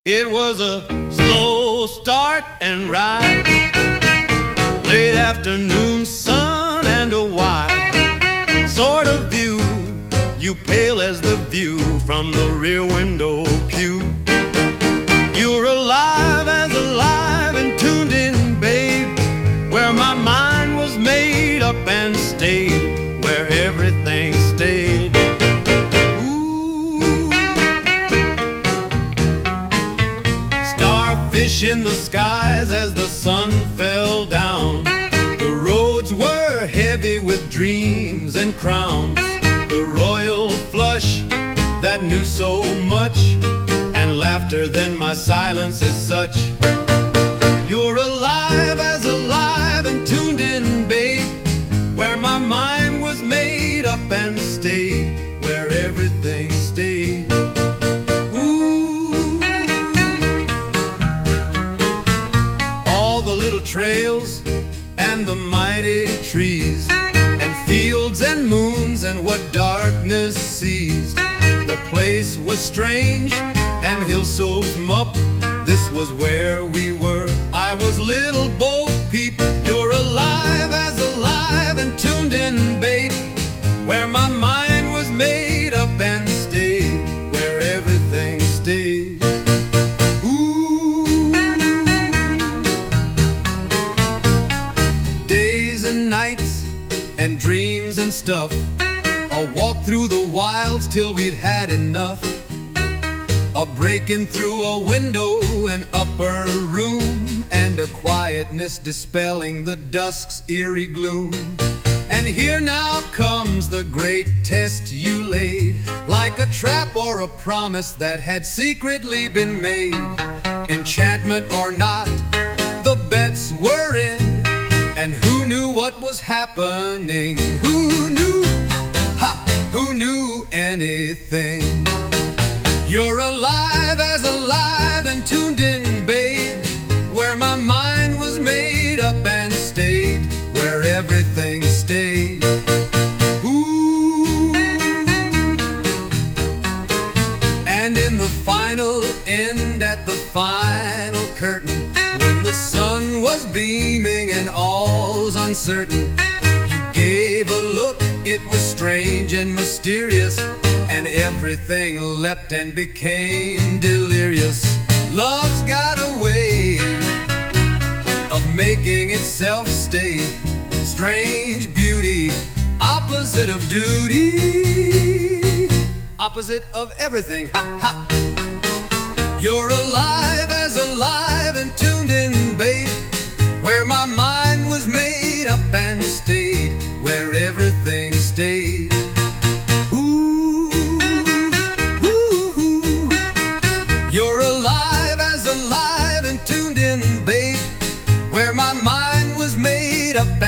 It was a slow start and ride, late afternoon sun and a wide sort of view. You pale as the view from the rear window pew. You're alive and tuned in, babe, where my mind was made up and stayed, where everything stayed. Starfish in the skies as the sun fell down. The roads were heavy with dreams and crowns. The royal flush that knew so much, and laughter, then my silence is such. You're alive and tuned in, babe, where my mind was made up and stayed, where everything stayed. Ooh. All the little trails and the mighty trees, and fields and moons and what darkness seized. The place was strange and hills so up. This was where we were. I was little Bo Peep. You're alive and tuned in, babe, where my mind was made up and stayed, where everything stayed. Ooh. Days and nights and dreams and stuff, a walk through the wilds till we'd had enough. A breaking through a window, an upper room, and a quietness dispelling the dusk's eerie gloom. And here now comes the great test you laid, like a trap or a promise that had secretly been made. Enchantment or not, the bets were in, and who knew what was happening? Who knew? Ha! Who knew anything? You're alive and tuned in, babe, where my mind was made up and stayed, where everything stayed. Ooh. And in the final end, at the final curtain, when the sun was beaming and all's uncertain, you gave a look, it was strange and mysterious, and everything leapt and became delirious. Love's got a way of making itself stay. Strange beauty, opposite of duty, opposite of everything. Ha, ha. You're alive and tuned in, babe, where my mind was made up and stayed, where everything stayed. You're alive and tuned in, babe, where my mind was made up